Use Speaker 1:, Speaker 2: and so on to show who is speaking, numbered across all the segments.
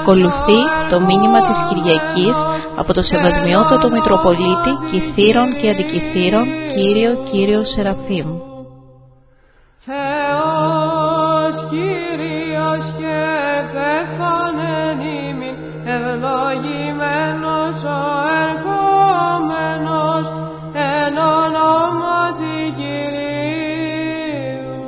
Speaker 1: Ακολουθεί το μήνυμα της Κυριακής από το Σεβασμιότατο Μητροπολίτη Κυθύρων και Αντικυθύρων Κύριο Σεραφείμ.
Speaker 2: Θεός Κύριος και πέθανεν ημίν, ευλογημένος ο ερχόμενος εν ονόματι Κυρίου.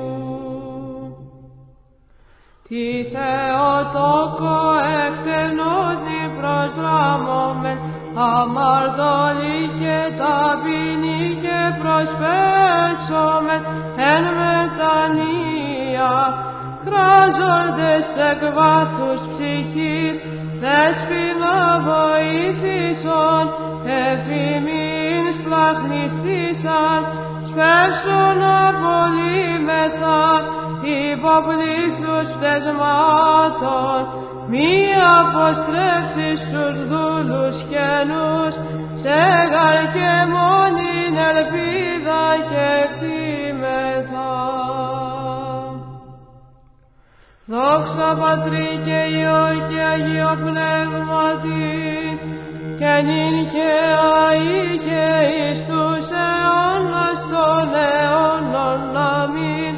Speaker 2: Τι Θεοτόκο εκτενώς διπροσδράμωμεν, αμαρτωλή και ταπεινή και προσπέσομεν εν μετανία, κράζοντες εκ βάθους ψυχής, δέσποινα βοήθησον, εφημίν σπλαχνιστήσαν, σπεύσον απολύμεθα, υποπλήθους πτεσμάτων, μη αποστρέψεις στους δούλους καινούς, σε γαρ και μόνην ελπίδα και ευθύμεθα. Δόξα Πατρί και Υιό και Αγίο Πνεύματι, και νυν και αεί και εις τους αιώνας των αιώνων. Αμήν.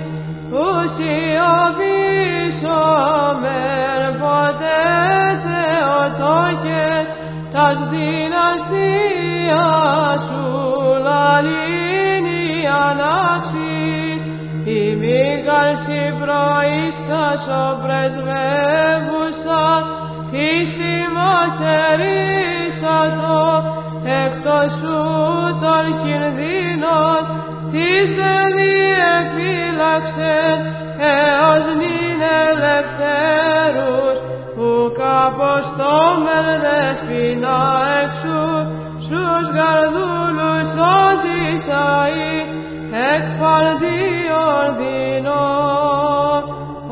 Speaker 2: Ουσιοποιήσομεν ποτέ Θεοτόκε, τας δυναστείας σου λαλήνη ανάξη, ημίγαλση προείστας ο πρεσβεύουσα, της ημάς ερίσατο, εκτός σου των κινδύνων, της δε διεφύλαξεν, έως νυν ελευθέρους, ουκ αποστόμεν δεσποινα εξού, στους γαρδούλους σώζεις αεί, εκ παντίων δεινών.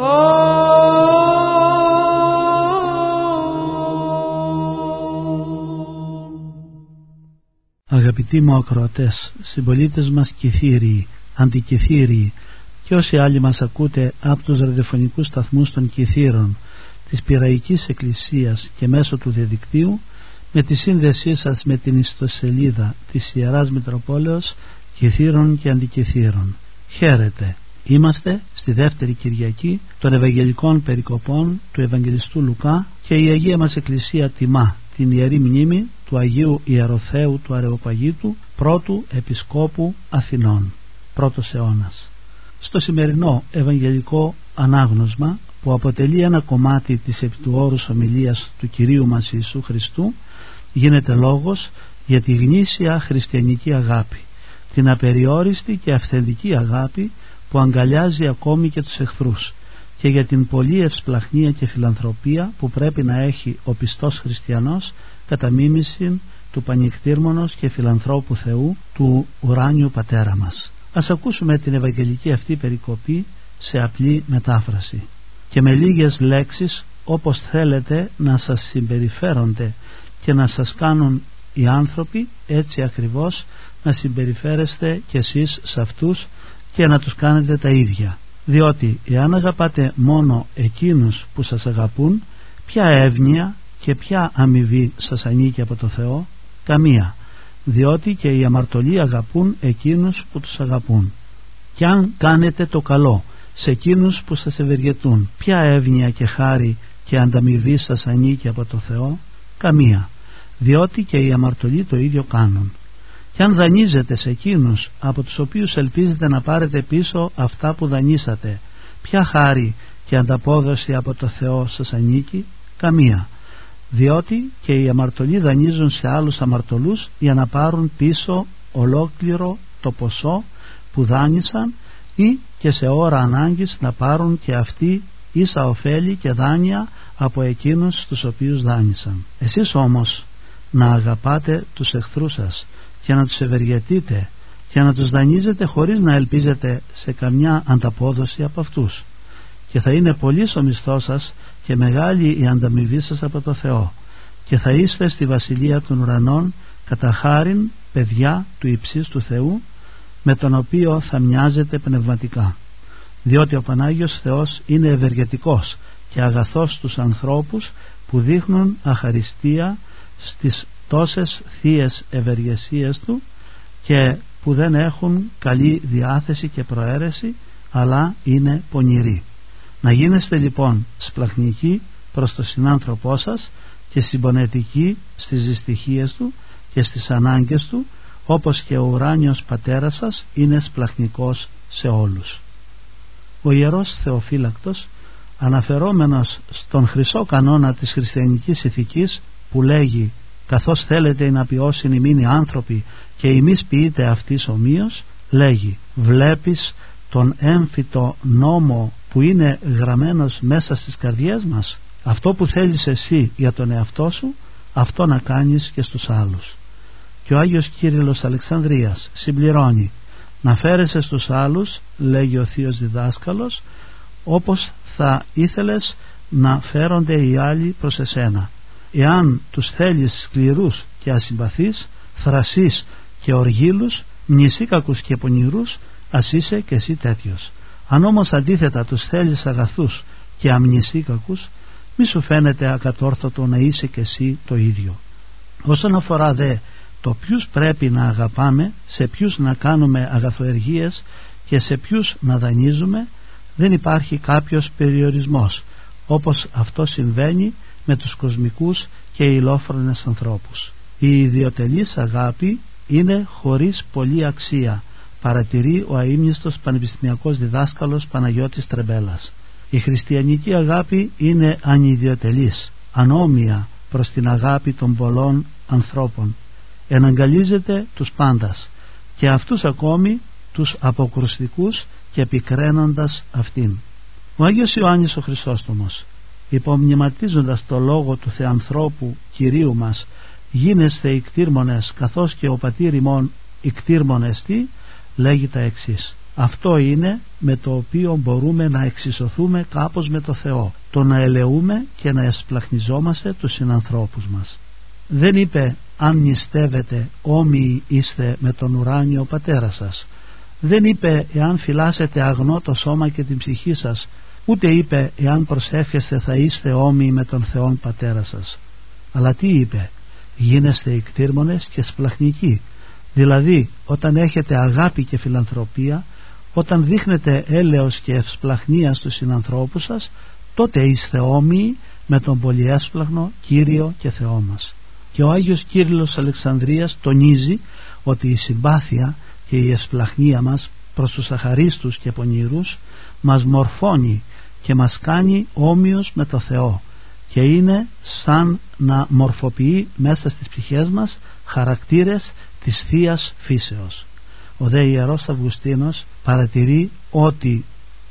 Speaker 3: Αγαπητοί μου ακροατές, συμπολίτες μας Κυθύριοι, Αντικυθύριοι και όσοι άλλοι μας ακούτε από τους ραδιοφωνικούς σταθμούς των Κυθύρων, της Πειραϊκής Εκκλησίας και μέσω του διαδικτύου, με τη σύνδεσή σας με την ιστοσελίδα της Ιεράς Μητροπόλεως Κυθύρων και Αντικυθύρων. Χαίρετε! Είμαστε στη δεύτερη Κυριακή των Ευαγγελικών Περικοπών του Ευαγγελιστού Λουκά και η Αγία μας Εκκλησία τιμά την Ιερή Μνήμη του Αγίου Ιεροθέου του Αρεοπαγίτου, πρώτου Επισκόπου Αθηνών, πρώτος αιώνας. Στο σημερινό Ευαγγελικό Ανάγνωσμα, που αποτελεί ένα κομμάτι της επί του όρους ομιλίας του Κυρίου μας Ιησού Χριστού, γίνεται λόγος για τη γνήσια χριστιανική αγάπη, την απεριόριστη και αυθεντική αγάπη που αγκαλιάζει ακόμη και τους εχθρούς, και για την πολλή ευσπλαχνία και φιλανθρωπία που πρέπει να έχει ο πιστός χριστιανός κατά μίμηση του πανικτήρμονος και φιλανθρώπου Θεού, του ουράνιου Πατέρα μας. Ας ακούσουμε την Ευαγγελική αυτή περικοπή σε απλή μετάφραση και με λίγες λέξεις, όπως θέλετε να σας συμπεριφέρονται και να σας κάνουν οι άνθρωποι, έτσι ακριβώς να συμπεριφέρεστε κι εσείς σε αυτούς και να τους κάνετε τα ίδια. Διότι εάν αγαπάτε μόνο εκείνους που σας αγαπούν, ποια εύνοια και ποια αμοιβή σας ανήκει από το Θεό? Καμία. Διότι και οι αμαρτωλοί αγαπούν εκείνους που τους αγαπούν. Κι αν κάνετε το καλό σε εκείνους που σας ευεργετούν, ποια εύνοια και χάρη και ανταμοιβή σας ανήκει από το Θεό? Καμία. Διότι και οι αμαρτωλοί το ίδιο κάνουν. Κι αν δανείζετε σε εκείνους από τους οποίους ελπίζετε να πάρετε πίσω αυτά που δανείσατε, ποια χάρη και ανταπόδοση από το Θεό σας ανήκει? Καμία. Διότι και οι αμαρτωλοί δανείζουν σε άλλους αμαρτωλούς για να πάρουν πίσω ολόκληρο το ποσό που δάνεισαν, ή και σε ώρα ανάγκης να πάρουν και αυτοί ίσα ωφέλη και δάνεια από εκείνους τους οποίους δάνεισαν. Εσείς όμως να αγαπάτε τους εχθρούς σας και να τους ευεργετείτε και να τους δανείζετε χωρίς να ελπίζετε σε καμιά ανταπόδοση από αυτούς, και θα είναι πολύς ο μισθός σας και μεγάλη η ανταμοιβή σας από το Θεό, και θα είστε στη Βασιλεία των Ουρανών κατά χάριν παιδιά του υψίστου Θεού, με τον οποίο θα μοιάζετε πνευματικά. Διότι ο Πανάγιος Θεός είναι ευεργετικός και αγαθός στους ανθρώπους, που δείχνουν αχαριστία στις τόσες θείες ευεργεσίες του και που δεν έχουν καλή διάθεση και προαίρεση, αλλά είναι πονηροί. Να γίνεστε λοιπόν σπλαχνικοί προς τον συνάνθρωπό σας και συμπονετικοί στις δυστυχίες του και στις ανάγκες του, όπως και ο ουράνιος πατέρας σας είναι σπλαχνικός σε όλους. Ο Ιερός Θεοφύλακτος, αναφερόμενος στον χρυσό κανόνα της χριστιανικής ηθικής που λέγει «καθώς θέλετε να ποιώσουν ημίν οι άνθρωποι και ημείς ποιείτε αυτής ομοίως», λέγει «βλέπεις τον έμφυτο νόμο που είναι γραμμένος μέσα στις καρδιές μας? Αυτό που θέλεις εσύ για τον εαυτό σου, αυτό να κάνεις και στους άλλους». Και ο Άγιος Κύριλλος Αλεξανδρίας συμπληρώνει «να φέρεσαι στους άλλους», λέγει ο Θείος Διδάσκαλος, «όπως θα ήθελες να φέρονται οι άλλοι προς εσένα. Εάν τους θέλεις σκληρούς και ασυμπαθείς, θρασείς και οργήλους, μνησίκακους και πονηρούς, ας είσαι και εσύ τέτοιος. Αν όμως αντίθετα τους θέλεις αγαθούς και αμνησίκακους, μη σου φαίνεται ακατόρθωτο να είσαι και εσύ το ίδιο». Όσον αφορά δε το ποιους πρέπει να αγαπάμε, σε ποιους να κάνουμε αγαθοεργίες και σε ποιους να δανείζουμε, δεν υπάρχει κάποιος περιορισμός, όπως αυτό συμβαίνει με τους κοσμικούς και ηλόφρονες ανθρώπους. Η ιδιωτελής αγάπη είναι χωρίς πολλή αξία, παρατηρεί ο αείμνηστος πανεπιστημιακός διδάσκαλος Παναγιώτης Τρεμπέλας. Η χριστιανική αγάπη είναι ανιδιωτελής, ανώμια προς την αγάπη των πολλών ανθρώπων. Εναγκαλίζεται τους πάντας και αυτούς ακόμη τους αποκρουστικούς και επικραίνοντας αυτήν. Ο Άγιος Ιωάννης ο Χρυσόστομος, υπομνηματίζοντας το λόγο του Θεανθρώπου Κυρίου μας, γίνεσθε ικτήρμονες καθώς και ο πατήρ ημών ικτήρμονες τι, λέγει τα εξής: αυτό είναι με το οποίο μπορούμε να εξισωθούμε κάπως με το Θεό, το να ελεούμε και να εσπλαχνιζόμαστε τους συνανθρώπους μας. Δεν είπε αν νηστεύετε όμοιοι είστε με τον ουράνιο πατέρα σας. Δεν είπε εάν φυλάσσετε αγνό το σώμα και την ψυχή σας, ούτε είπε εάν προσεύχεστε θα είστε όμοιοι με τον Θεόν πατέρα σας. Αλλά τι είπε? Γίνεστε ικτήρμονες και σπλαχνικοί. Δηλαδή όταν έχετε αγάπη και φιλανθρωπία, όταν δείχνετε έλεος και ευσπλαχνία στους συνανθρώπους σας, τότε είστε όμοιοι με τον πολυέσπλαχνο Κύριο και Θεό μας. Και ο Άγιος Κύριλλος Αλεξανδρίας τονίζει ότι η συμπάθεια και η εσπλαχνία μας προς τους αχαρίστους και πονηρούς μας μορφώνει και μας κάνει όμοιος με το Θεό και είναι σαν να μορφοποιεί μέσα στις ψυχές μας χαρακτήρες της Θείας Φύσεως. Ο δε Ιερός Αυγουστίνος παρατηρεί ότι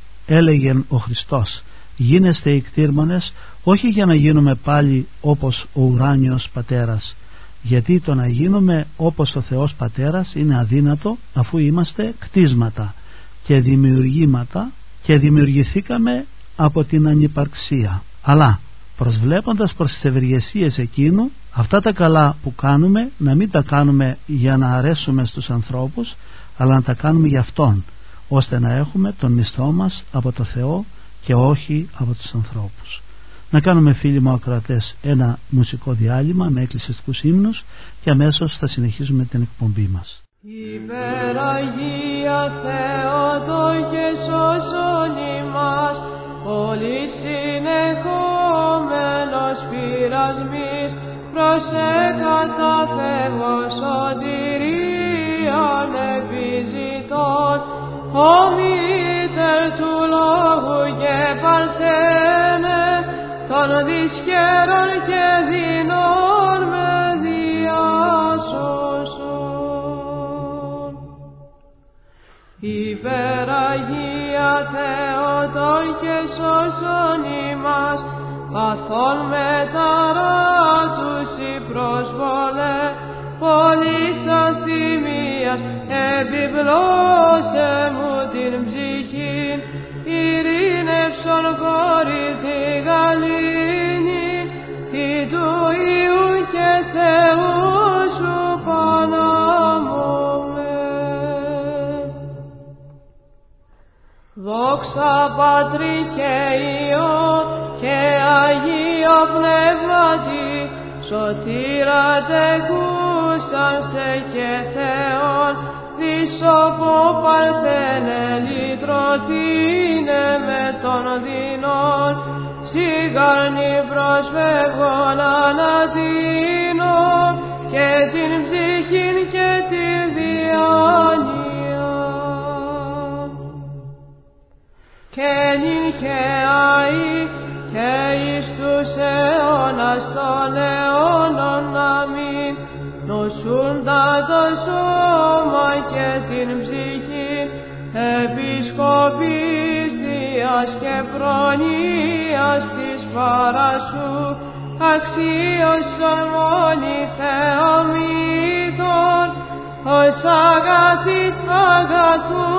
Speaker 3: έλεγε ο Χριστός γίνεστε ικτήρμονες όχι για να γίνουμε πάλι όπως ο ουράνιος πατέρας, γιατί το να γίνουμε όπως ο Θεός Πατέρας είναι αδύνατο, αφού είμαστε κτίσματα και δημιουργήματα και δημιουργηθήκαμε από την ανυπαρξία. Αλλά προσβλέποντας προς τις ευεργεσίες εκείνου, αυτά τα καλά που κάνουμε να μην τα κάνουμε για να αρέσουμε στους ανθρώπους, αλλά να τα κάνουμε για Αυτόν, ώστε να έχουμε τον μισθό μας από το Θεό και όχι από τους ανθρώπους. Να κάνουμε, φίλοι μου ακροατές, ένα μουσικό διάλειμμα με εκκλησιαστικούς ύμνους και αμέσως θα συνεχίσουμε την εκπομπή μας.
Speaker 2: Υπεραγία Θεότο και σώσον ημάς, όλοι συνεχόμενος πειρασμής, προσεκαταφεύγω σωτηρίαν επιζητών, ομοίτερ του λόγου και παρθένε, των δυσχέρων και δεινών με διάσωσον. Υπεραγία Θεότον και σώσον ημάς, παθών μεταράτους η προσβολέ, πολλής αθυμίας επιπλώσε μου την ψυχήν, ειρήνευσον κόρη τη γαλήνη, τι του Υιού και Θεού σου πανάμωμε. Δόξα Πατρί και Υιό και Αγία Αγίο Πνεύματι, σωτήρα τεκούσαν σε και Θεόν, δισοπό παρθένε λυτρωθήνε με των δεινών, σιγάρνη προσφεύγων ανατείνω και την ψυχήν και τη διάνοια. Και νυχαίοι και εις τους αιώνας των αιώνων αμήν, νοσούντα το σώμα και την ψυχή, επισκοπής Θείας και προνοίας της παρασού, αξίωσον μόνοι Θεομήτων, ως αγαθή αγαθού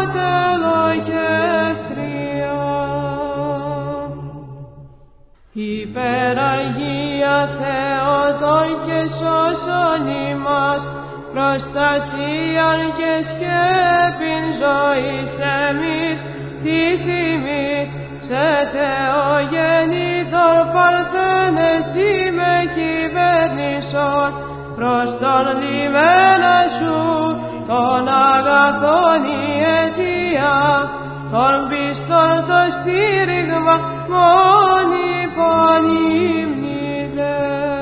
Speaker 2: τελοχέστρια. Υπεραγία Θεότων και σώσον ημάς, προστασίαν και σκέπην ζωής εμείς, τη θυμή σε Θεογεννήτων παρθένε σοι με κυβέρνησον, προς τον λιμένα σου των αγαθών η αιτία, των πιστών το στήριγμα μόνοι πανύμνητε.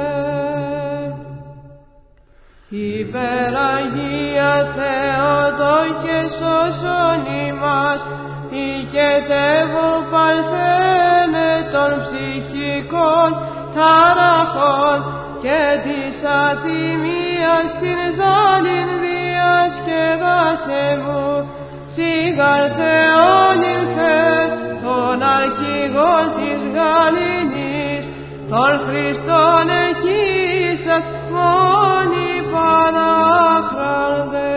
Speaker 2: Υπεραγία Θεότων και σώσον ημάς, οικετεύουν παρθένε των ψυχικών ταραχών και της ατιμίας την ζάλιν διασκεδάσε μου, σιγάρ Θεόν ήλθε των αρχηγών της γαλήνης, των Χριστών εκείσας μόνοι Πανάχραντε.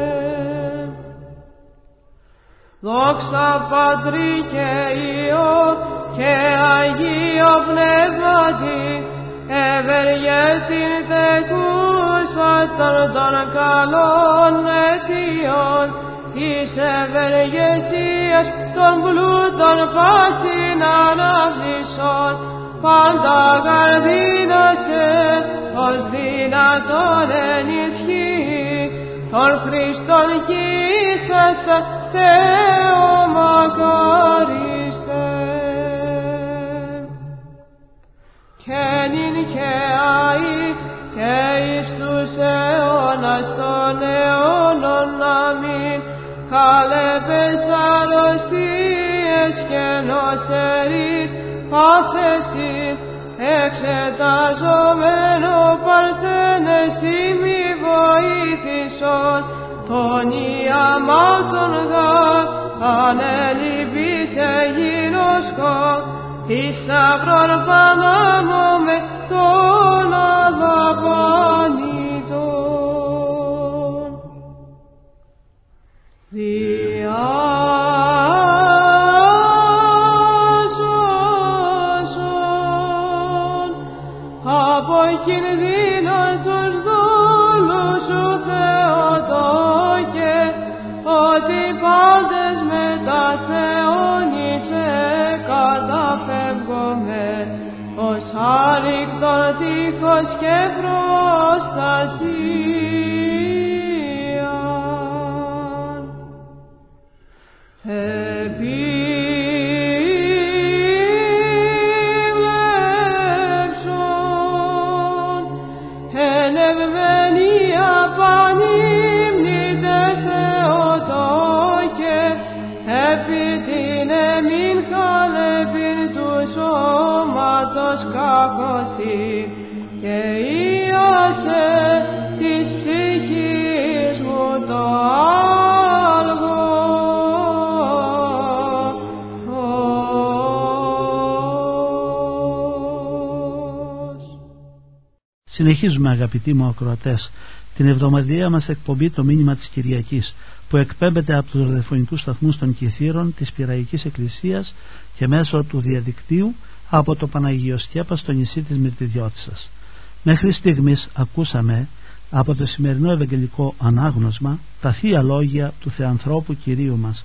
Speaker 2: Δόξα Πατρί και Υιό και Αγίο Πνεύματι, ευεργέτην τεκούσατον των καλών αιτιών, της ευεργεσίας των πλούτων πάσιν αναβλησών, πάντα καρδίνασε ως δυνατόν ενισχύει, των Χριστών κοίσασα Θεό μακαρίστε. Και νυν και αεί και εις τους αιώνας των αιώνων αμήν, καλέπες αρρωστίες και νοσερείς πάθεσιν, εξεταζομένο παρθένες ημι βοήθησον, τον ιαμάτων γαρ ανελειπής εγινωσκό, θησαυρών πανάμω με τον αδαπανητών. Διάσωσον από κινδύνων τους δούλους σου Θεοτόκε, ότι πάντες με τα θεώνησε καταφεύγομαι, ως άρρηκτον τείχος και προστασίαν. Επίβλεψον εν ευμενία πανύμνητε Θεοτόκε, επί την εμήν χαλεπήν του σώματος κακωσή, και ίασε της ψυχής μου το άλγο.
Speaker 3: Συνεχίζουμε, αγαπητοί μου ακροατές, την εβδομαδιαία μας εκπομπή «Το μήνυμα της Κυριακής», που εκπέμπεται από τους ραδιοφωνικούς σταθμούς των Κιθήρων της Πειραϊκής Εκκλησίας και μέσω του διαδικτύου από το Παναγιοσκέπα στο νησί της Μυρτιδιώτισσας. Μέχρι στιγμής ακούσαμε από το σημερινό Ευαγγελικό Ανάγνωσμα τα Θεία Λόγια του Θεανθρώπου Κυρίου μας,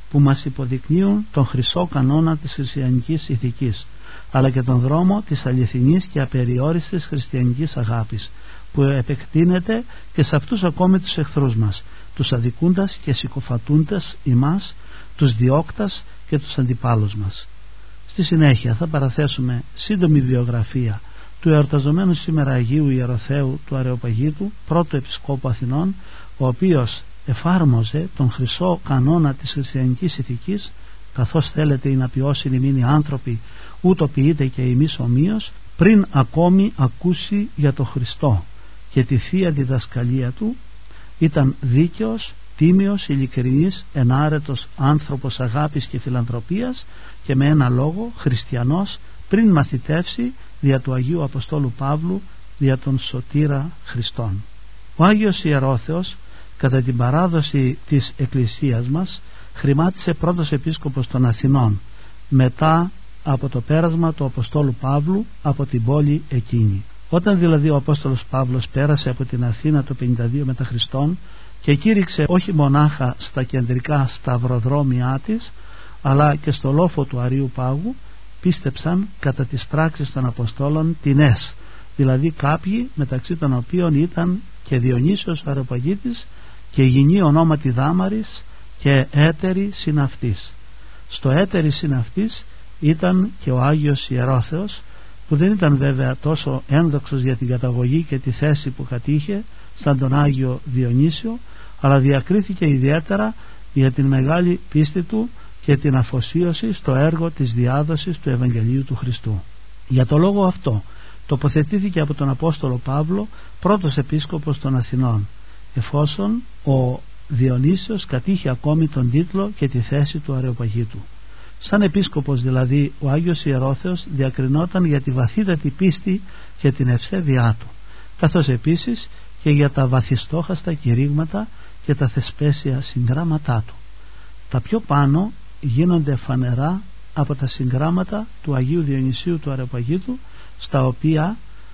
Speaker 3: που μας υποδεικνύουν τον χρυσό κανόνα της χριστιανικής ηθικής, αλλά και τον δρόμο της αληθινής και απεριόριστης χριστιανικής αγάπης, που επεκτείνεται και σε αυτούς ακόμη τους εχθρούς μας, τους αδικούντας και συκοφατούντας ημάς, τους διώκτας και τους αντιπάλους μας. Στη συνέχεια θα παραθέσουμε σύντομη βιογραφία του εορταζομένου σήμερα Αγίου Ιεροθέου του Αρεοπαγίτου, πρώτου Επισκόπου Αθηνών, ο οποίος εφάρμοζε τον χρυσό κανόνα της χριστιανικής ηθικής, καθώς θέλετε να ποιώσει μείνει άνθρωποι, ούτω ποιείται και εμείς ομοίως, πριν ακόμη ακούσει για το Χριστό και τη Θεία διδασκαλία του. Ήταν δίκαιος, τίμιος, ειλικρινής, ενάρετος άνθρωπος αγάπης και φιλανθρωπίας και με ένα λόγο χριστιανός, πριν μαθητεύσει δια του Αγίου Αποστόλου Παύλου δια τον Σωτήρα Χριστόν. Ο Άγιος Ιερόθεος, κατά την παράδοση της Εκκλησίας μας, χρημάτισε πρώτος επίσκοπος των Αθηνών μετά από το πέρασμα του Αποστόλου Παύλου από την πόλη εκείνη. Όταν δηλαδή ο Απόστολος Παύλος πέρασε από την Αθήνα το 52 μετά Χριστόν και κήρυξε όχι μονάχα στα κεντρικά σταυροδρόμια της, αλλά και στο λόφο του Αρείου Πάγου, πίστεψαν κατά τις πράξεις των Αποστόλων τινές, δηλαδή κάποιοι μεταξύ των οποίων ήταν και Διονύσιος ο Αρεοπαγίτης και γυνή ονόματι Δάμαρης και έτερη συναυτής. Στο έτερη συναυτής ήταν και ο Άγιος Ιερόθεος, που δεν ήταν βέβαια τόσο ένδοξος για την καταγωγή και τη θέση που κατήχε σαν τον Άγιο Διονύσιο, αλλά διακρίθηκε ιδιαίτερα για την μεγάλη πίστη του και την αφοσίωση στο έργο της διάδοσης του Ευαγγελίου του Χριστού. Για το λόγο αυτό τοποθετήθηκε από τον Απόστολο Παύλο πρώτος επίσκοπος των Αθηνών, εφόσον ο Διονύσιος κατήχε ακόμη τον τίτλο και τη θέση του Αρεοπαγίτου. Σαν επίσκοπος δηλαδή ο Άγιος Ιερόθεος διακρινόταν για τη βαθύτατη πίστη και την ευσέβειά του, καθώς επίσης και για τα βαθιστόχαστα κηρύγματα και τα θεσπέσια συγγράμματά του. Τα πιο πάνω γίνονται φανερά από τα συγγράμματα του Αγίου Διονυσίου του Αρεοπαγίτου, στα οποία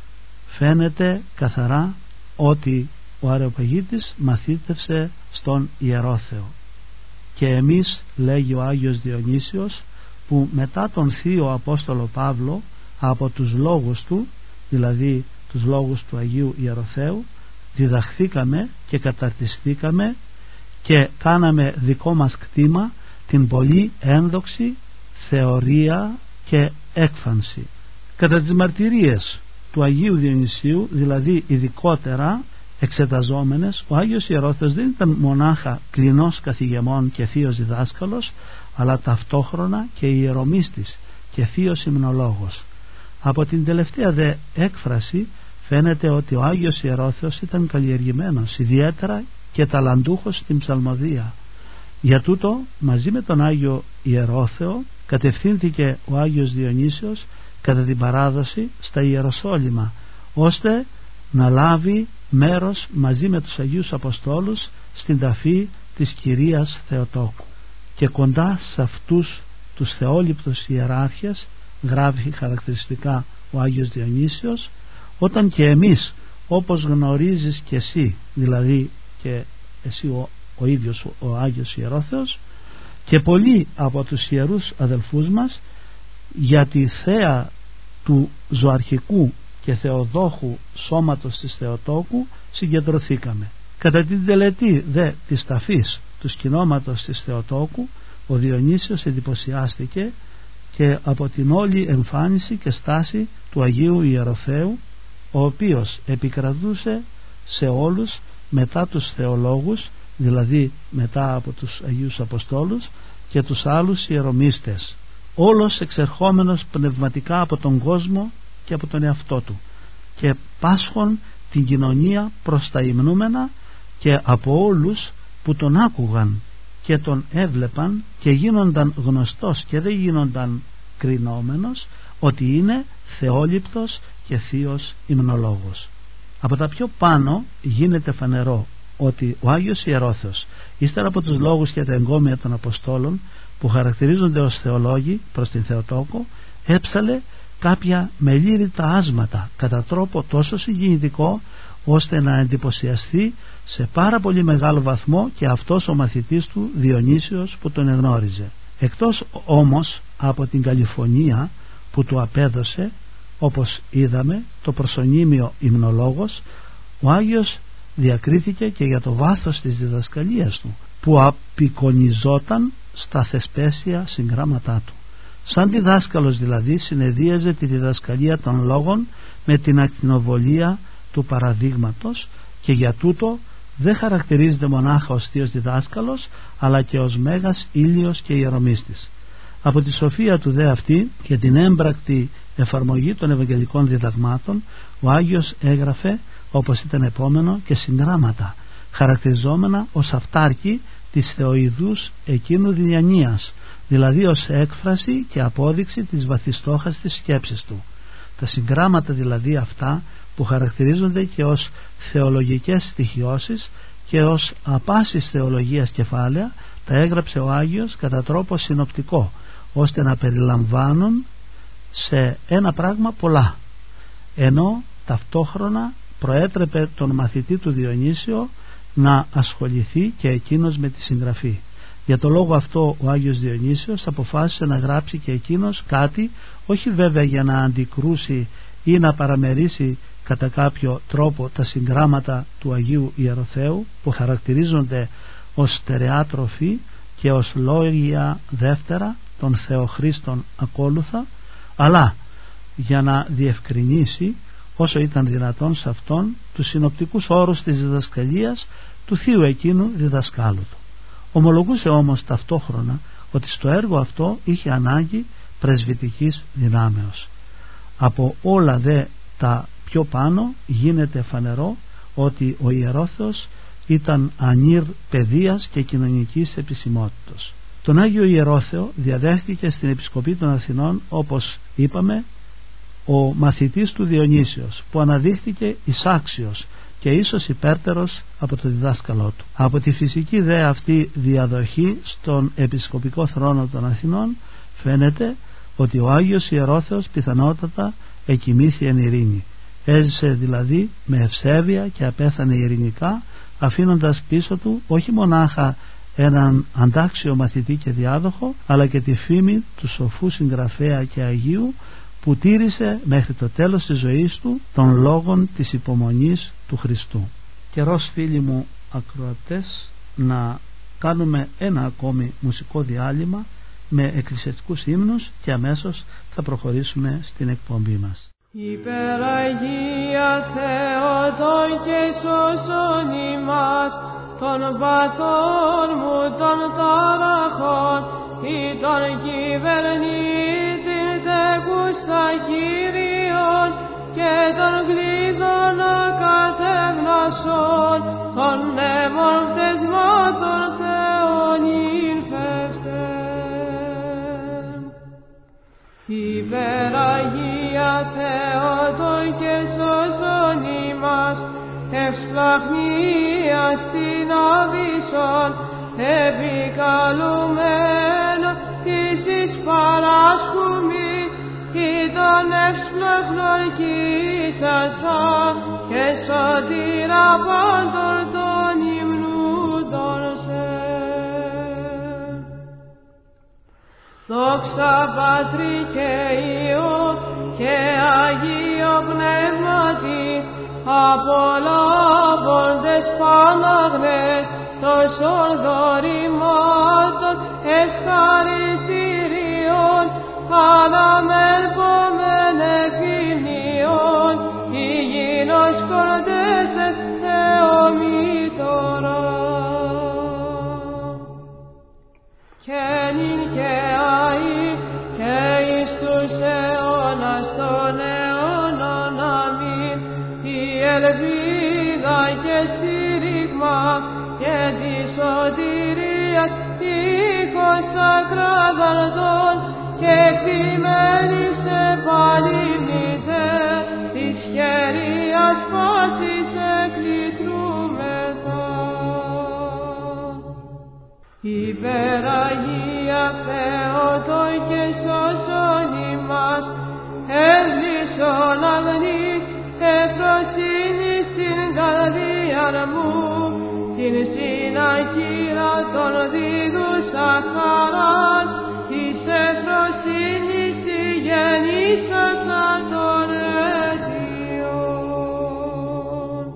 Speaker 3: φαίνεται καθαρά ότι ο Αρεοπαγίτης μαθήτευσε στον Ιερόθεο. Και εμείς, λέγει ο Άγιος Διονύσιος, που μετά τον Θείο Απόστολο Παύλο από τους λόγους του, δηλαδή τους λόγους του Αγίου Ιεροθέου, διδαχθήκαμε και καταρτιστήκαμε και κάναμε δικό μας κτήμα την πολύ ένδοξη θεωρία και έκφανση. Κατά τις μαρτυρίες του Αγίου Διονυσίου, δηλαδή ειδικότερα εξεταζόμενες, ο Άγιος Ιερόθεος δεν ήταν μονάχα κλινός καθηγεμών και θείος διδάσκαλος, αλλά ταυτόχρονα και ιερομίστης και θείος υμνολόγος. Από την τελευταία δε έκφραση φαίνεται ότι ο Άγιος Ιερόθεος ήταν καλλιεργημένος ιδιαίτερα και ταλαντούχος στην ψαλμοδία. Για τούτο μαζί με τον Άγιο Ιερόθεο κατευθύνθηκε ο Άγιος Διονύσιος κατά την παράδοση στα Ιεροσόλυμα, ώστε να λάβει μέρος μαζί με τους Αγίους Αποστόλους στην ταφή της Κυρίας Θεοτόκου. Και κοντά σε αυτούς τους θεόληπτους ιεράρχες, γράφει χαρακτηριστικά ο Άγιος Διονύσιος, όταν και εμείς, όπως γνωρίζεις και εσύ, δηλαδή και εσύ ο ίδιος ο Άγιος Ιερόθεος, και πολλοί από τους ιερούς αδελφούς μας, για τη θέα του ζωαρχικού και θεοδόχου σώματος της Θεοτόκου συγκεντρωθήκαμε. Κατά την τελετή δε της ταφής του σκηνώματος της Θεοτόκου, ο Διονύσιος εντυπωσιάστηκε και από την όλη εμφάνιση και στάση του Αγίου Ιεροθέου, ο οποίος επικρατούσε σε όλους μετά τους θεολόγους, δηλαδή μετά από τους Αγίους Αποστόλους και τους άλλους ιερομίστες, όλος εξερχόμενος πνευματικά από τον κόσμο και από τον εαυτό του, και πάσχον την κοινωνία προς τα υμνούμενα και από όλους που τον άκουγαν και τον έβλεπαν, και γίνονταν γνωστός και δεν γίνονταν κρινόμενος ότι είναι θεόληπτος και θείος υμνολόγος. Από τα πιο πάνω γίνεται φανερό ότι ο Άγιος Ιερόθεος, ύστερα από τους λόγους και τα εγκόμια των Αποστόλων που χαρακτηρίζονται ως θεολόγοι προς την Θεοτόκο, έψαλε κάποια μελήρητα άσματα κατά τρόπο τόσο συγκινητικό, ώστε να εντυπωσιαστεί σε πάρα πολύ μεγάλο βαθμό και αυτός ο μαθητής του Διονύσιος που τον εγνώριζε. Εκτός όμως από την καλυφωνία που του απέδωσε, όπως είδαμε, το προσωνύμιο υμνολόγος, ο Άγιος διακρίθηκε και για το βάθος της διδασκαλίας του, που απεικονιζόταν στα θεσπέσια συγγράμματά του. Σαν διδάσκαλος δηλαδή συνεδρίαζε τη διδασκαλία των λόγων με την ακτινοβολία του παραδείγματος, και για τούτο δεν χαρακτηρίζεται μονάχα ως θείος διδάσκαλος, αλλά και ως μέγας ήλιος και ιερομύστης. Από τη σοφία του δε αυτή και την έμπρακτη εφαρμογή των ευαγγελικών διδαγμάτων, ο Άγιος έγραφε, όπως ήταν επόμενο, και συγγράμματα χαρακτηριζόμενα ως αυτάρκη της θεοειδούς εκείνου διανοίας, δηλαδή ως έκφραση και απόδειξη της βαθιστόχαστης σκέψης του. Τα συγγράμματα δηλαδή αυτά, που χαρακτηρίζονται και ως θεολογικές στοιχειώσεις και ως απάσης θεολογίας κεφάλαια, τα έγραψε ο Άγιος κατά τρόπο συνοπτικό, ώστε να περιλαμβάνουν σε ένα πράγμα πολλά, ενώ ταυτόχρονα προέτρεπε τον μαθητή του Διονύσιο να ασχοληθεί και εκείνος με τη συγγραφή. Για το λόγο αυτό ο Άγιος Διονύσιος αποφάσισε να γράψει και εκείνος κάτι, όχι βέβαια για να αντικρούσει ή να παραμερίσει κατά κάποιο τρόπο τα συγγράμματα του Αγίου Ιεροθέου, που χαρακτηρίζονται ως στερεά τροφή και ως λόγια δεύτερα των Θεοχρήστων ακόλουθα, αλλά για να διευκρινίσει όσο ήταν δυνατόν σε αυτόν τους συνοπτικούς όρους της διδασκαλίας του θείου εκείνου διδασκάλου του. Ομολογούσε όμως ταυτόχρονα ότι στο έργο αυτό είχε ανάγκη πρεσβυτικής δυνάμεως. Από όλα δε τα πιο πάνω γίνεται φανερό ότι ο Ιερόθεος ήταν ανήρ παιδείας και κοινωνικής επισημότητος. Τον Άγιο Ιερόθεο διαδέχτηκε στην Επισκοπή των Αθηνών, όπως είπαμε, ο μαθητής του Διονύσιος, που αναδείχθηκε εισάξιος και ίσως υπέρτερος από το διδάσκαλό του. Από τη φυσική δε αυτή διαδοχή στον επισκοπικό θρόνο των Αθηνών φαίνεται ότι ο Άγιος Ιερόθεος πιθανότατα εκοιμήθη εν ειρήνη. Έζησε δηλαδή με ευσέβεια και απέθανε ειρηνικά, αφήνοντας πίσω του όχι μονάχα έναν αντάξιο μαθητή και διάδοχο, αλλά και τη φήμη του σοφού συγγραφέα και Αγίου, που τήρησε μέχρι το τέλος της ζωής του των λόγων της υπομονής του Χριστού. Καιρός, φίλοι μου ακροατές, να κάνουμε ένα ακόμη μουσικό διάλειμμα με εκκλησιαστικούς ύμνους και αμέσως θα προχωρήσουμε στην εκπομπή μας.
Speaker 2: Υπεραγία Θεότον και σώσον ημάς των παθών μου των ταραχών, ή των κυβερνήτην τεκούσα Κύριον και των κλείδων ακατεύνασον των νεύων φτεσμάτων Θεών ήρφευστεν. Υπεραγία Θεότον και σώσον ημάς, ευσπλαχνίας την αβυσσόν, επικαλουμένο της εις παράσχουμη, ή των ευσπλαχνών κοίσασαν και σωτήρα πάντων των υμνούντων σε. Δόξα Πατρί και Υιό και Αγίο Πνεύματι, απολάβοντες Παναγνέ τόσων δωρημάτων ευχαριστηρίων, αναμέλπομεν επιμνίων, υγιεινός κορδέσαι Θεομήτωρα. Και νυν και αεί και εις τους αιώνας των αιώνων αμήν, η ελπίδα και στήριγμα και της σωτηρίας οίκος ακράδαντων, και εκτιμένης επαλήμνητε της χερίας πάσης εκλητρούμεθα. Υπεραγία Θεότον και σώσον ημάς, ευλίσσον αγνή, εφροσύνη στην μου, την συναχύρα των δίδουσα χαράν, της ευφροσύνης η γεννήσασα των αιτιών.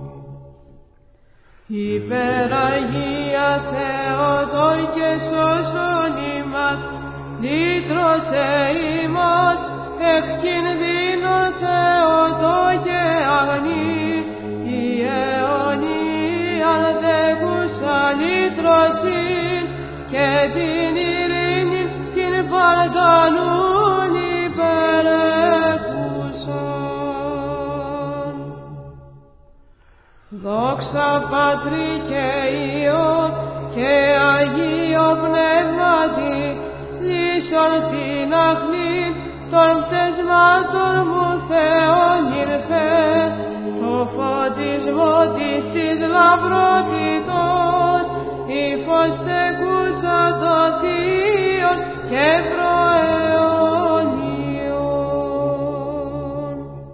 Speaker 2: Υπεραγία Θεότον και σώσον ημάς, λύτρωσε ημάς, εκ κινδύνων Θεότον και αγνή, η αιωνίαν δέκουσα λύτρωσιν και την ειρήνη την παντανούν υπερεκούσαν. Δόξα Πατρί και Υιό και Αγίο Πνεύματι, λύσον την αχνή των πτεσμάτων μου Θεόν ήρθε, το φωτισμό της λαμπρότητος, η φως τεκούσα των θείων και προαιώνιων.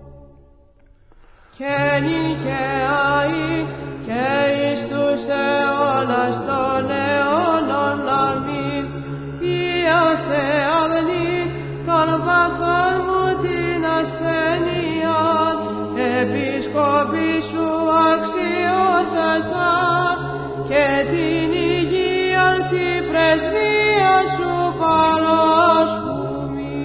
Speaker 2: Και νυν και αεί και εις τους αιώνας των αιώνων αμήν, Υιάσε αγνή των παθών μου την ασθένειαν, Επίσκοπη σου αξιώσασαν και την υγεία την πρεσβεία σου παράσχουμη.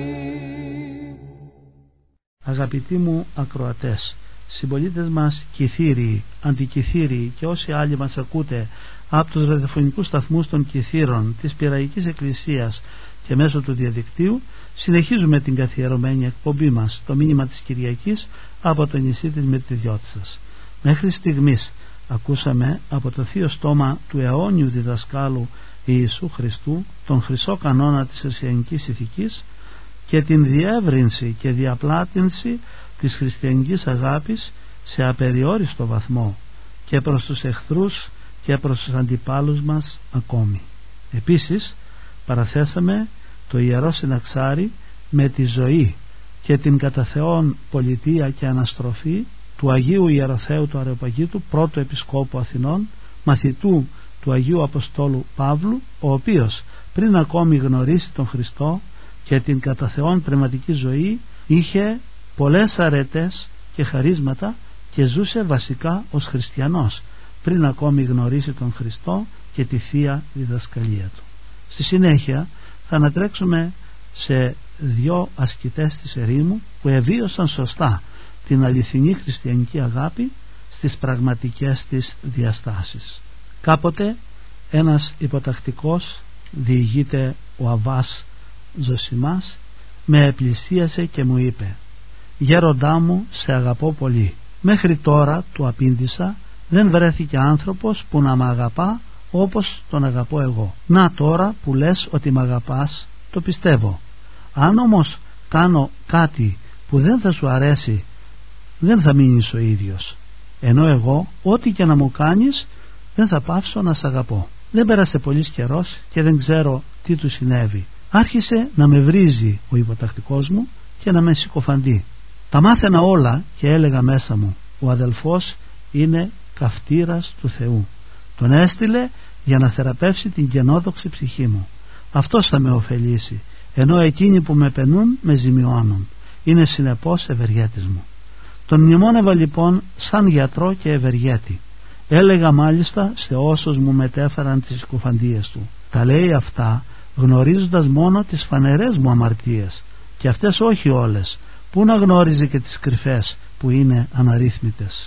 Speaker 3: Αγαπητοί μου ακροατές, συμπολίτες μας Κιθύριοι, Αντικιθύριοι και όσοι άλλοι μας ακούτε από τους ραδιοφωνικούς σταθμούς των Κιθύρων της Πειραϊκής Εκκλησίας και μέσω του διαδικτύου, συνεχίζουμε την καθιερωμένη εκπομπή μας, το μήνυμα της Κυριακής από το νησί της Μυρτιδιώτισσας. Μέχρι στιγμής ακούσαμε από το θείο στόμα του αιώνιου διδασκάλου Ιησού Χριστού τον χρυσό κανόνα της χριστιανικής ηθικής και την διεύρυνση και διαπλάτυνση της χριστιανικής αγάπης σε απεριόριστο βαθμό και προς τους εχθρούς και προς τους αντιπάλους μας ακόμη. Επίσης παραθέσαμε το Ιερό Συναξάρι με τη ζωή και την κατά Θεόν πολιτεία και αναστροφή του Αγίου Ιεροθέου του Αρεοπαγίτου, πρώτου Επισκόπου Αθηνών, μαθητού του Αγίου Αποστόλου Παύλου, ο οποίος πριν ακόμη γνωρίσει τον Χριστό και την κατά Θεόν πνευματική ζωή, είχε πολλές αρετές και χαρίσματα και ζούσε βασικά ως χριστιανός πριν ακόμη γνωρίσει τον Χριστό και τη Θεία Διδασκαλία του. Στη συνέχεια θα ανατρέξουμε σε δυο ασκητές της ερήμου που εβίωσαν σωστά την αληθινή χριστιανική αγάπη στις πραγματικές της διαστάσεις. Κάποτε ένας υποτακτικός, διηγείται ο Αββάς Ζωσιμάς, με επλησίασε και μου είπε: «Γέροντά μου, σε αγαπώ πολύ. Μέχρι τώρα», του απήντησα, «δεν βρέθηκε άνθρωπος που να μ' αγαπά όπως τον αγαπώ εγώ. Να τώρα που λες ότι μ' αγαπάς, το πιστεύω. Αν όμως κάνω κάτι που δεν θα σου αρέσει, δεν θα μείνεις ο ίδιος. Ενώ εγώ, ό,τι και να μου κάνεις, δεν θα πάψω να σ' αγαπώ». Δεν πέρασε πολύς καιρός και δεν ξέρω τι του συνέβη. Άρχισε να με βρίζει ο υποτακτικός μου και να με συκοφαντεί. Τα μάθαινα όλα και έλεγα μέσα μου: ο αδελφός είναι καυτήρας του Θεού. Τον έστειλε για να θεραπεύσει την κενόδοξη ψυχή μου. Αυτός θα με ωφελήσει, ενώ εκείνοι που με πενούν με ζημιώνουν. Είναι συνεπώς ευεργέτης μου. Τον μνημόνευα λοιπόν σαν γιατρό και ευεργέτη. Έλεγα μάλιστα σε όσους μου μετέφεραν τις συκοφαντίες του. Τα λέει αυτά γνωρίζοντας μόνο τις φανερές μου αμαρτίες, και αυτές όχι όλες, που να γνώριζε και τις κρυφές που είναι αναρρύθμιτες.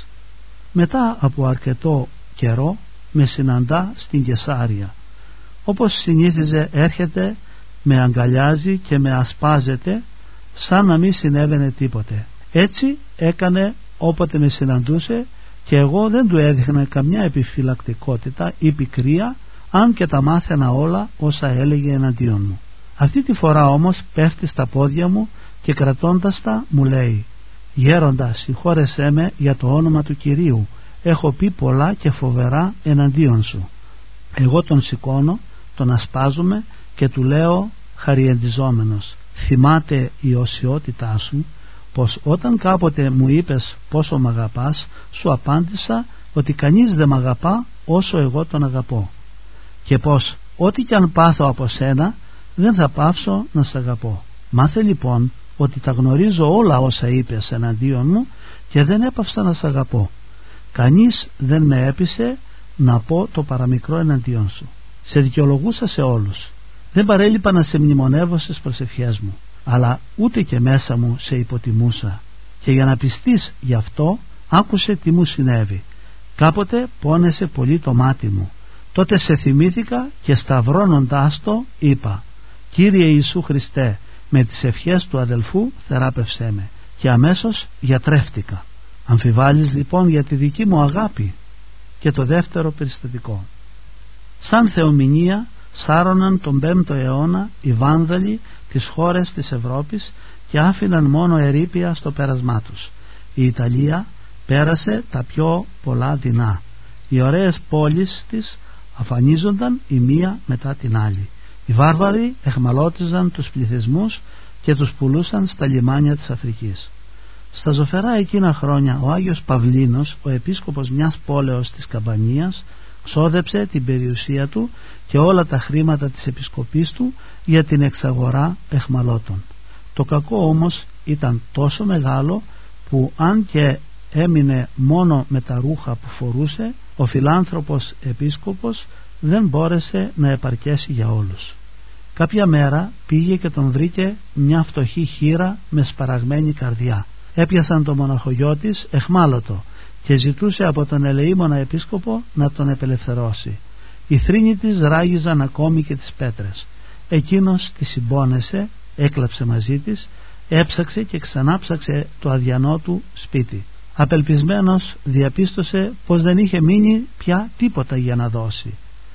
Speaker 3: Μετά από αρκετό καιρό με συναντά στην Κεσάρια. Όπως συνήθιζε έρχεται, με αγκαλιάζει και με ασπάζεται σαν να μην συνέβαινε τίποτε. Έτσι έκανε όποτε με συναντούσε και εγώ δεν του έδειχνα καμιά επιφυλακτικότητα ή πικρία, αν και τα μάθαινα όλα όσα έλεγε εναντίον μου. Αυτή τη φορά όμως πέφτει στα πόδια μου και κρατώντας τα μου λέει: «Γέροντα, συγχώρεσέ με για το όνομα του Κυρίου. Έχω πει πολλά και φοβερά εναντίον σου». Εγώ τον σηκώνω, τον ασπάζομαι και του λέω χαριεντιζόμενος: «Θυμάται η οσιότητά σου πως όταν κάποτε μου είπες πόσο μ' αγαπάς, σου απάντησα ότι κανείς δεν μ' αγαπά όσο εγώ τον αγαπώ, και πως ό,τι κι αν πάθω από σένα δεν θα πάψω να σ' αγαπώ. Μάθε λοιπόν ότι τα γνωρίζω όλα όσα είπες εναντίον μου και δεν έπαυσα να σ' αγαπώ. Κανείς δεν με έπεισε να πω το παραμικρό εναντίον σου. Σε δικαιολογούσα σε όλους. Δεν παρέλειπα να σε μνημονεύω στις προσευχές μου, αλλά ούτε και μέσα μου σε υποτιμούσα. Και για να πιστείς γι' αυτό, άκουσε τι μου συνέβη. Κάποτε πόνεσε πολύ το μάτι μου. Τότε σε θυμήθηκα και σταυρώνοντάς το είπα: Κύριε Ιησού Χριστέ, με τις ευχές του αδελφού θεράπευσέ με. Και αμέσως γιατρεύτηκα. Αμφιβάλλεις λοιπόν για τη δική μου αγάπη? Και το δεύτερο περιστατικό. Σαν θεομηνία σάρωναν τον 5ο αιώνα οι Βάνδαλοι τις χώρες της Ευρώπης και άφηναν μόνο ερείπια στο πέρασμά τους. Η Ιταλία πέρασε τα πιο πολλά δεινά. Οι ωραίες πόλεις της αφανίζονταν η μία μετά την άλλη. Οι βάρβαροι εχμαλώτιζαν τους πληθυσμούς και τους πουλούσαν στα λιμάνια της Αφρικής. Στα ζωφερά εκείνα χρόνια ο Άγιος Παυλίνος, ο επίσκοπος μιας πόλεως της Καμπανίας, ξόδεψε την περιουσία του και όλα τα χρήματα της επισκοπής του για την εξαγορά εχμαλώτων. Το κακό όμως ήταν τόσο μεγάλο που αν και έμεινε μόνο με τα ρούχα που φορούσε, ο φιλάνθρωπος επίσκοπος δεν μπόρεσε να επαρκέσει για όλους. Κάποια μέρα πήγε και τον βρήκε μια φτωχή χήρα με σπαραγμένη καρδιά. Έπιασαν το μοναχογιό της εχμάλωτο και ζητούσε από τον ελεήμονα επίσκοπο να τον απελευθερώσει. Οι θρήνοι της ράγιζαν ακόμη και τις πέτρες. Εκείνος τη συμπόνεσε, έκλαψε μαζί της, έψαξε και ξανάψαξε το αδιανό του σπίτι. Απελπισμένος διαπίστωσε πως δεν είχε μείνει πια τίποτα για να δώσει.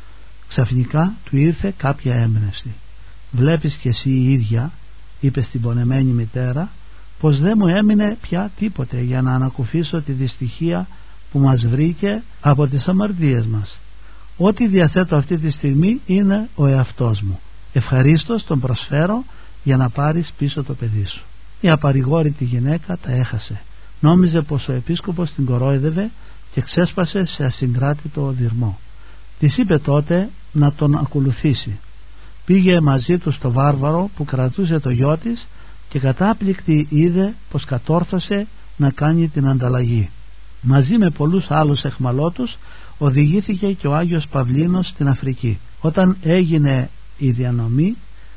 Speaker 3: Ξαφνικά του ήρθε κάποια έμπνευση. «Βλέπεις κι εσύ η ίδια», είπε στην πονεμένη μητέρα, «πως δεν μου έμεινε πια τίποτε για να ανακουφίσω τη δυστυχία που μας βρήκε από τις αμαρτίες μας. Ό,τι διαθέτω αυτή τη στιγμή είναι ο εαυτός μου. Ευχαρίστως τον προσφέρω για να πάρεις πίσω το παιδί σου». Η απαρηγόρητη γυναίκα τα έχασε. Νόμιζε πως ο επίσκοπος την κορόιδευε και ξέσπασε σε ασυγκράτητο οδυρμό. Της είπε τότε να τον ακολουθήσει. Πήγε μαζί του στο βάρβαρο που κρατούσε το γιο της και κατάπληκτη είδε πως κατόρθωσε να κάνει την ανταλλαγή. Μαζί με πολλούς άλλους εχμαλώτους οδηγήθηκε και ο Άγιος Παυλίνος στην Αφρική. Όταν έγινε η διανομή,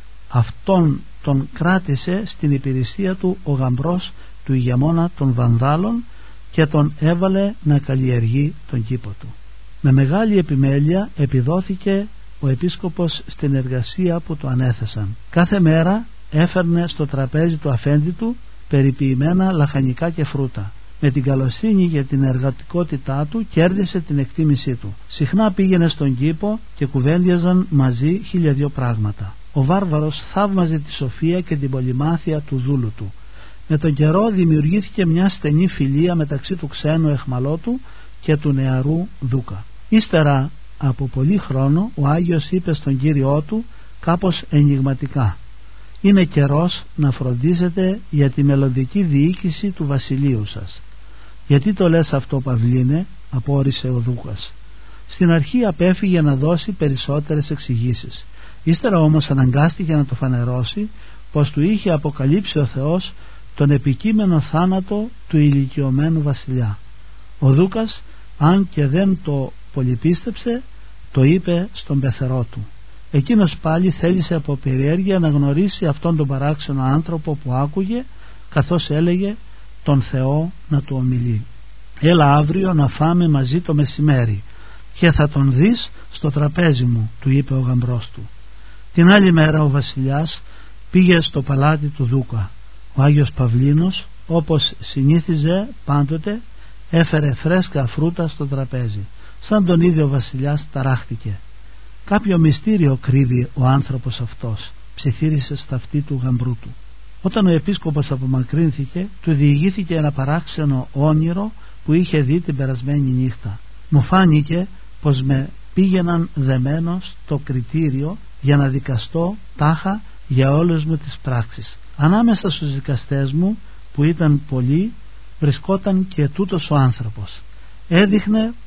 Speaker 3: αυτόν τον κράτησε στην υπηρεσία του ο γαμπρός του ηγεμόνα των Βανδάλων και τον έβαλε να καλλιεργεί τον κήπο του. Με μεγάλη επιμέλεια επιδόθηκε ο επίσκοπος στην εργασία που του ανέθεσαν. Κάθε μέρα έφερνε στο τραπέζι του αφέντη του περιποιημένα λαχανικά και φρούτα. Με την καλοσύνη για την εργατικότητά του κέρδισε την εκτίμησή του. Συχνά πήγαινε στον κήπο και κουβέντιαζαν μαζί 1002 πράγματα. Ο βάρβαρος θαύμαζε τη σοφία και την πολυμάθεια του δούλου του. Με τον καιρό δημιουργήθηκε μια στενή φιλία μεταξύ του ξένου εχμαλώτου και του νεαρού δούκα. Ύστερα από πολύ χρόνο ο Άγιος είπε στον Κύριό του κάπως ενιγματικά: «Είναι καιρός να φροντίζετε για τη μελλοντική διοίκηση του βασιλείου σας». «Γιατί το λες αυτό, Παυλίνε?» απόρρισε ο δούκας. Στην αρχή απέφυγε να δώσει περισσότερες εξηγήσεις. Ύστερα όμως αναγκάστηκε να το φανερώσει πως του είχε αποκαλύψει ο Θεός τον επικείμενο θάνατο του ηλικιωμένου βασιλιά. Ο δούκας, αν και δεν το πολυπίστεψε, το είπε στον πεθερό του. Εκείνος πάλι θέλησε από περιέργεια να γνωρίσει αυτόν τον παράξενο άνθρωπο που άκουγε, καθώς έλεγε τον Θεό να του ομιλεί. «Έλα αύριο να φάμε μαζί το μεσημέρι και θα τον δεις στο τραπέζι μου», του είπε ο γαμπρός του. Την άλλη μέρα ο βασιλιάς πήγε στο παλάτι του δούκα. Ο Άγιος Παυλίνος, όπως συνήθιζε πάντοτε, έφερε φρέσκα φρούτα στο τραπέζι. Σαν τον ίδιο βασιλιάς ταράχτηκε. «Κάποιο μυστήριο κρύβει ο άνθρωπος αυτός», ψιθύρισε στα αυτή του γαμπρού του. Όταν ο επίσκοπος απομακρύνθηκε, του διηγήθηκε ένα παράξενο όνειρο που είχε δει την περασμένη νύχτα. «Μου φάνηκε πως με πήγαιναν δεμένο στο κριτήριο για να δικαστώ τάχα για όλες μου τις πράξεις. Ανάμεσα στους δικαστές μου, που ήταν πολλοί, βρισκόταν και τούτος ο άνθρωπος. Έδειχνε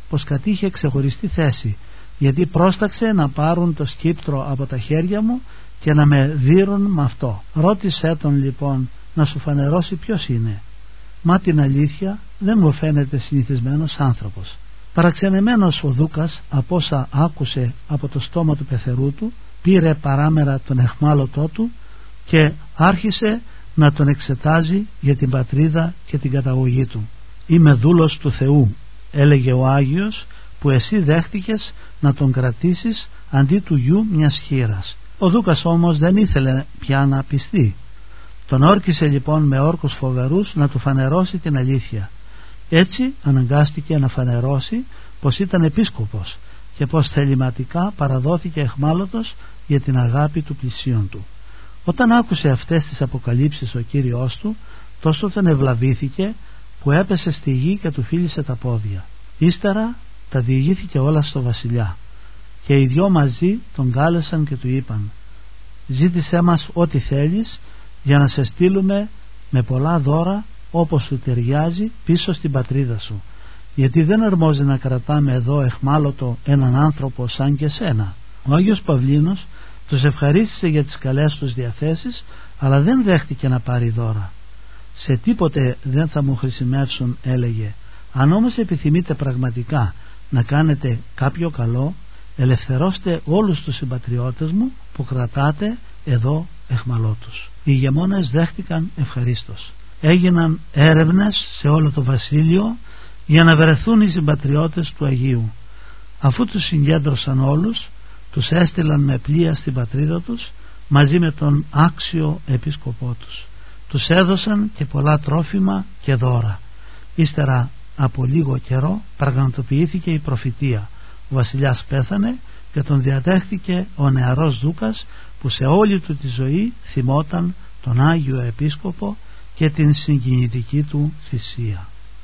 Speaker 3: πως κατήχε ξεχωριστή θέση, γιατί πρόσταξε να πάρουν το σκύπτρο από τα χέρια μου και να με δείρουν με αυτό. Ρώτησέ τον λοιπόν να σου φανερώσει ποιος είναι. Μα την αλήθεια δεν μου φαίνεται συνηθισμένος άνθρωπος. Παραξενεμένος ο Δούκας από όσα άκουσε από το στόμα του πεθερού του, πήρε παράμερα τον αιχμάλωτό του και άρχισε να τον εξετάζει για την πατρίδα και την καταγωγή του. «Είμαι δούλος του Θεού», έλεγε ο Άγιος, «που εσύ δέχτηκες να τον κρατήσεις αντί του γιου μιας χήρας». Ο Δούκας όμως δεν ήθελε πια να πιστεί. Τον όρκισε λοιπόν με όρκους φοβερούς να του φανερώσει την αλήθεια. Έτσι αναγκάστηκε να φανερώσει πως ήταν επίσκοπος και πως θεληματικά παραδόθηκε αιχμάλωτος για την αγάπη του πλησίον του. Όταν άκουσε αυτές τις αποκαλύψεις ο Κύριος του, τόσο τον ευλαβήθηκε που έπεσε στη γη και του φίλησε τα πόδια. Ύστερα τα διηγήθηκε όλα στο βασιλιά και οι δυο μαζί τον κάλεσαν και του είπαν: «Ζήτησέ μας ό,τι θέλεις για να σε στείλουμε με πολλά δώρα όπως σου ταιριάζει πίσω στην πατρίδα σου, γιατί δεν αρμόζει να κρατάμε εδώ αιχμάλωτο έναν άνθρωπο σαν και σένα». Ο Άγιος Παυλίνος τους ευχαρίστησε για τις καλές τους διαθέσεις, αλλά δεν δέχτηκε να πάρει δώρα. «Σε τίποτε δεν θα μου χρησιμεύσουν», έλεγε. «Αν όμως επιθυμείτε πραγματικά να κάνετε κάποιο καλό, ελευθερώστε όλους τους συμπατριώτες μου που κρατάτε εδώ αιχμαλώτους». Οι ηγεμόνες δέχτηκαν ευχαρίστως. Έγιναν έρευνες σε όλο το βασίλειο για να βρεθούν οι συμπατριώτες του Αγίου. Αφού τους συγκέντρωσαν όλους, τους έστειλαν με πλοία στην πατρίδα τους μαζί με τον άξιο επίσκοπό τους. Τους έδωσαν και πολλά τρόφιμα και δώρα. Ύστερα από λίγο καιρό πραγματοποιήθηκε η προφητεία. Ο βασιλιάς πέθανε και τον διαδέχτηκε ο νεαρός Δούκας, που σε όλη του τη ζωή θυμόταν τον Άγιο Επίσκοπο και την συγκινητική του θυσία.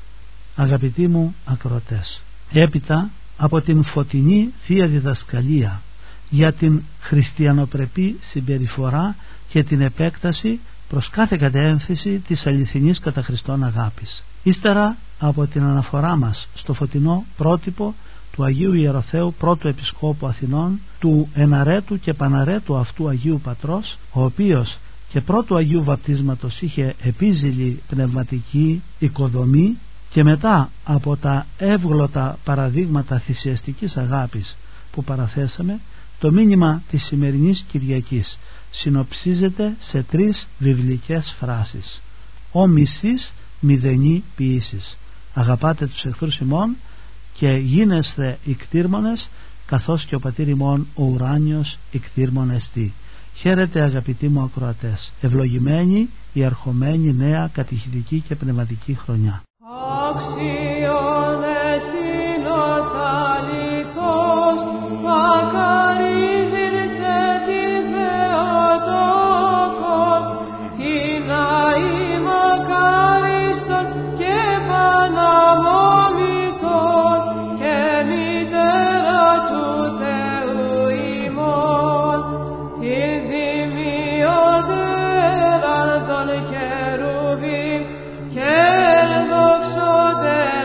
Speaker 3: Αγαπητοί μου ακροατές, έπειτα από την φωτεινή Θεία Διδασκαλία για την χριστιανοπρεπή συμπεριφορά και την επέκταση προς κάθε κατεύθυνση της αληθινής κατά Χριστόν αγάπης, ύστερα από την αναφορά μας στο φωτεινό πρότυπο του Αγίου Ιεροθέου πρώτου Επισκόπου Αθηνών, του εναρέτου και παναρέτου αυτού Αγίου Πατρός, ο οποίος και πρώτου Αγίου Βαπτίσματος είχε επίζηλη πνευματική οικοδομή, και μετά από τα εύγλωτα παραδείγματα θυσιαστικής αγάπης που παραθέσαμε, το μήνυμα της σημερινής Κυριακής συνοψίζεται σε 3 βιβλικές φράσεις. «Ο μισθής μηδενή ποιήσεις. Αγαπάτε τους εχθρούς ημών και γίνεσθε ικτήρμονες, καθώς και ο πατήρ ημών ο ουράνιος ικτήρμον εστί». Χαίρετε αγαπητοί μου ακροατές, ευλογημένη η ερχομένη νέα κατηχητική και πνευματική χρονιά.
Speaker 2: Αξιόν εστίνος αληθώς, μακαρίζειν σε τη Θεοτόκον, ή να είμαι μακάριστον και παναμόμητον, και μητέρα του Θεού ημών, την δημιωτέραν των χερουβίμ και δοξωτέραν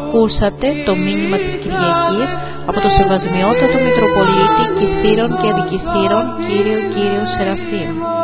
Speaker 1: Ακούσατε το μήνυμα της Κυριακής από το Σεβασμιότατο Μητροπολίτη Κυθύρων και Αντικυθύρων Κύριο Σεραφείμ.